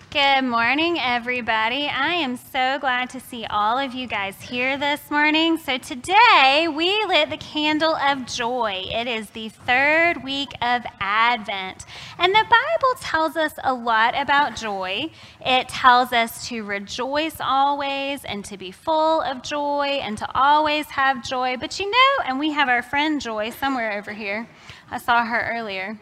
Good morning, everybody. I am so glad to see all of you guys here this morning. So today we lit the candle of joy. It is the third week of Advent. And the Bible tells us a lot about joy. It tells us to rejoice always and to be full of joy and to always have joy. But you know, and we have our friend Joy somewhere over here. I saw her earlier.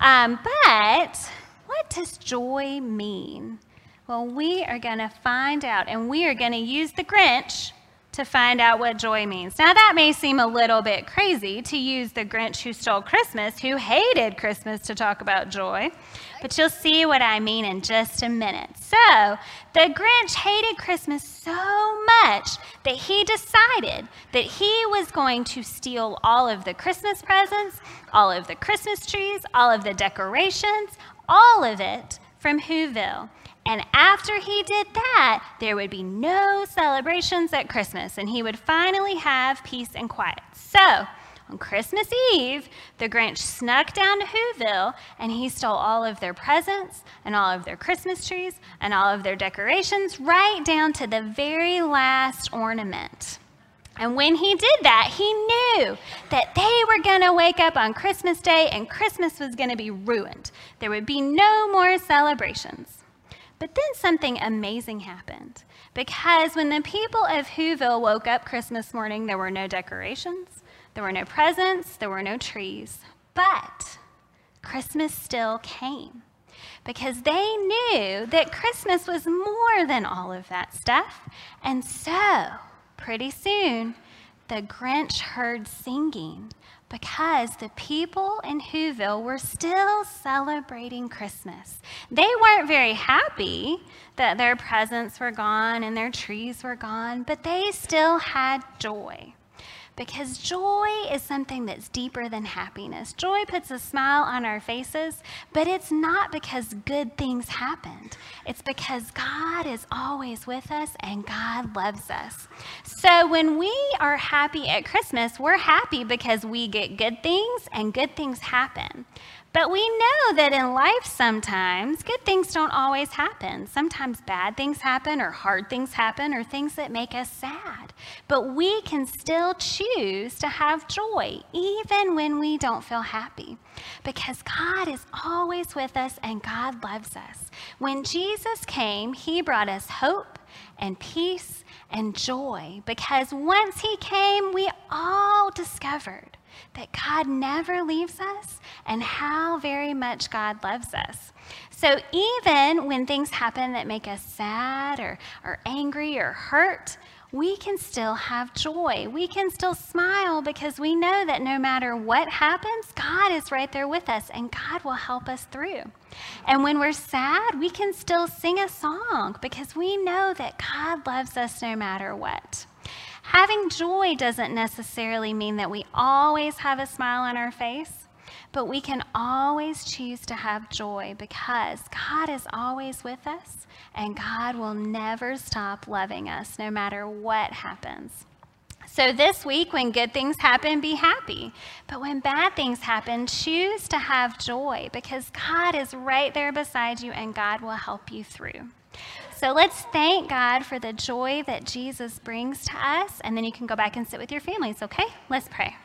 But what does joy mean? Well, we are going to find out, and we are going to use the Grinch to find out what joy means. Now, that may seem a little bit crazy to use the Grinch who stole Christmas, who hated Christmas, to talk about joy, but you'll see what I mean in just a minute. So, the Grinch hated Christmas so much that he decided that he was going to steal all of the Christmas presents, all of the Christmas trees, all of the decorations, all of it from Whoville. And after he did that, there would be no celebrations at Christmas, and he would finally have peace and quiet. So, on Christmas Eve, the Grinch snuck down to Whoville, and he stole all of their presents, and all of their Christmas trees, and all of their decorations, right down to the very last ornament. And when he did that, he knew that they were going to wake up on Christmas Day, and Christmas was going to be ruined. There would be no more celebrations. But then something amazing happened, because when the people of Whoville woke up Christmas morning, there were no decorations, there were no presents, there were no trees, but Christmas still came, because they knew that Christmas was more than all of that stuff. And so, pretty soon, the Grinch heard singing, because the people in Whoville were still celebrating Christmas. They weren't very happy that their presents were gone and their trees were gone, but they still had joy. Because joy is something that's deeper than happiness. Joy puts a smile on our faces, but it's not because good things happened. It's because God is always with us and God loves us. So when we are happy at Christmas, we're happy because we get good things and good things happen. But we know that in life sometimes good things don't always happen. Sometimes bad things happen, or hard things happen, or things that make us sad. But we can still choose to have joy even when we don't feel happy, because God is always with us and God loves us. When Jesus came, he brought us hope and peace and joy, because once he came, we all discovered that God never leaves us and how very much God loves us. So even when things happen that make us sad or angry or hurt, we can still have joy. We can still smile, because we know that no matter what happens, God is right there with us and God will help us through. And when we're sad, we can still sing a song, because we know that God loves us no matter what. Having joy doesn't necessarily mean that we always have a smile on our face, but we can always choose to have joy, because God is always with us and God will never stop loving us no matter what happens. So this week, when good things happen, be happy. But when bad things happen, choose to have joy, because God is right there beside you and God will help you through. So let's thank God for the joy that Jesus brings to us, and then you can go back and sit with your families, okay? Let's pray.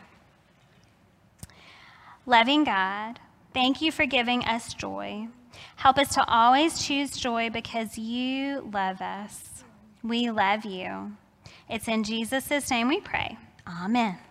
Loving God, thank you for giving us joy. Help us to always choose joy, because you love us. We love you. It's in Jesus' name we pray. Amen.